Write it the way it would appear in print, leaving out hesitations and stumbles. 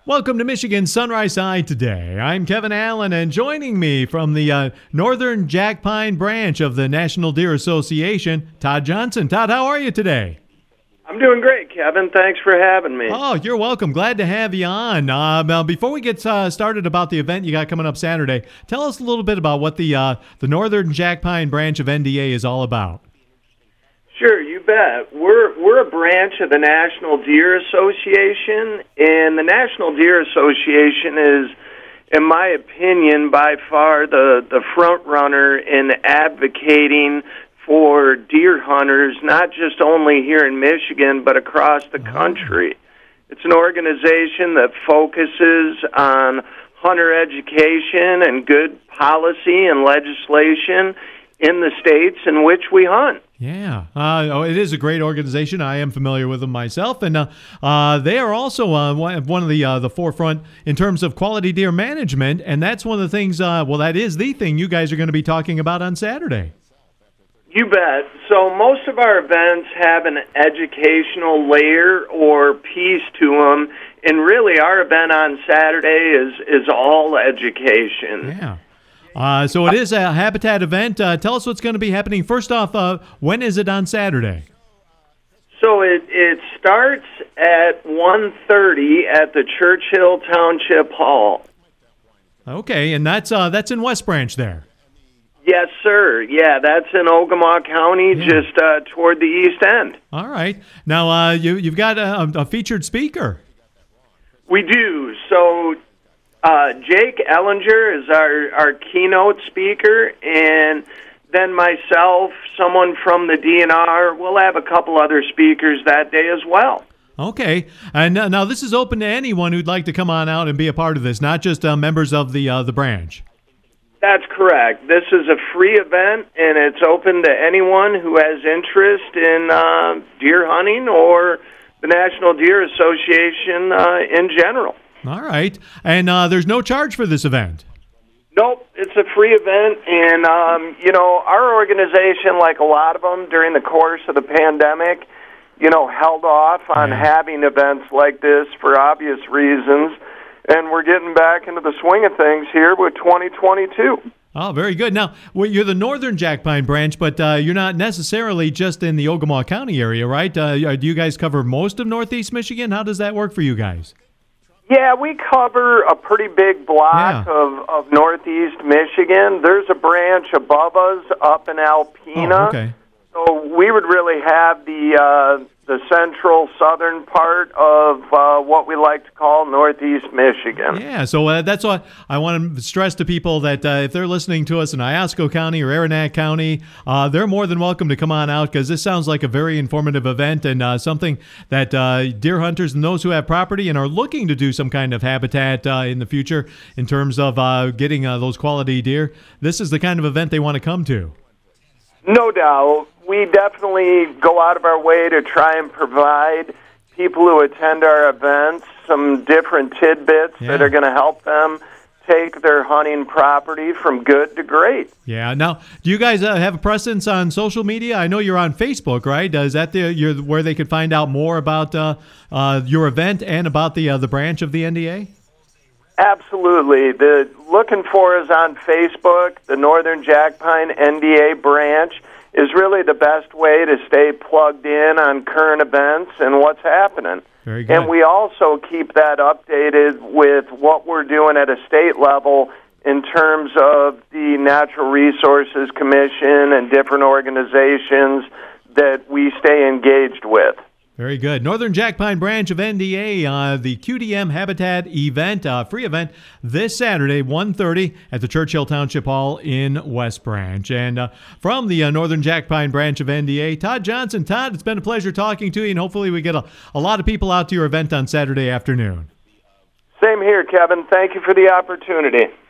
Welcome to Michigan Sunrise Side today. I'm Kevin Allen, and joining me from the Northern Jack Pine branch of the National Deer Association, Todd Johnson. Todd, how are you today? I'm doing great, Kevin. Thanks for having me. Oh, you're welcome. Glad to have you on. Now, before we get started about the event you got coming up Saturday, tell us a little bit about what the Northern Jack Pine branch of NDA is all about. Sure, you bet. We're a branch of the National Deer Association, and the National Deer Association is, in my opinion, by far the front runner in advocating for deer hunters, not just only here in Michigan, but across the country. It's an organization that focuses on hunter education and good policy and legislation in the states in which we hunt. Yeah, it is a great organization. I am familiar with them myself, and they are also one of the forefront in terms of quality deer management, and that's one of the things, that is the thing you guys are going to be talking about on Saturday. You bet. So most of our events have an educational layer or piece to them, and really our event on Saturday is all education. Yeah. So it is a Habitat event. Tell us what's going to be happening. First off, when is it on Saturday? So it starts at 1:30 at the Churchill Township Hall. Okay, and that's in West Branch there. Yes, sir. Yeah, that's in Ogemaw County, just toward the east end. All right. Now, you've got a featured speaker. We do. So Jake Ellinger is our keynote speaker, and then myself, someone from the DNR. We'll have a couple other speakers that day as well. Okay. And now this is open to anyone who'd like to come on out and be a part of this, not just members of the branch. That's correct. This is a free event, and it's open to anyone who has interest in deer hunting or the National Deer Association in general. All right. And there's no charge for this event? Nope. It's a free event, and, our organization, like a lot of them during the course of the pandemic, held off on having events like this for obvious reasons. And we're getting back into the swing of things here with 2022. Oh, very good. Now, you're the Northern Jack Pine branch, but you're not necessarily just in the Ogemaw County area, right? Do you guys cover most of Northeast Michigan? How does that work for you guys? Yeah, we cover a pretty big block of Northeast Michigan. There's a branch above us up in Alpena. Oh, okay. So we would really have the central southern part of what we like to call Northeast Michigan. Yeah, so that's why I want to stress to people that if they're listening to us in Iosco County or Aranac County, they're more than welcome to come on out, because this sounds like a very informative event and something that deer hunters and those who have property and are looking to do some kind of habitat in the future in terms of getting those quality deer, this is the kind of event they want to come to. No doubt. We definitely go out of our way to try and provide people who attend our events some different tidbits that are going to help them take their hunting property from good to great. Yeah. Now, do you guys have a presence on social media? I know you're on Facebook, right? Is that where they could find out more about your event and about the branch of the NDA? Absolutely. The looking for us on Facebook, the Northern Jack Pine NDA branch, is really the best way to stay plugged in on current events and what's happening. Very good. And we also keep that updated with what we're doing at a state level in terms of the Natural Resources Commission and different organizations that we stay engaged with. Very good. Northern Jack Pine branch of NDA, the QDM Habitat event, free event this Saturday, 1:30 at the Churchill Township Hall in West Branch. And from the Northern Jack Pine branch of NDA, Todd Johnson. Todd, it's been a pleasure talking to you, and hopefully we get a lot of people out to your event on Saturday afternoon. Same here, Kevin. Thank you for the opportunity.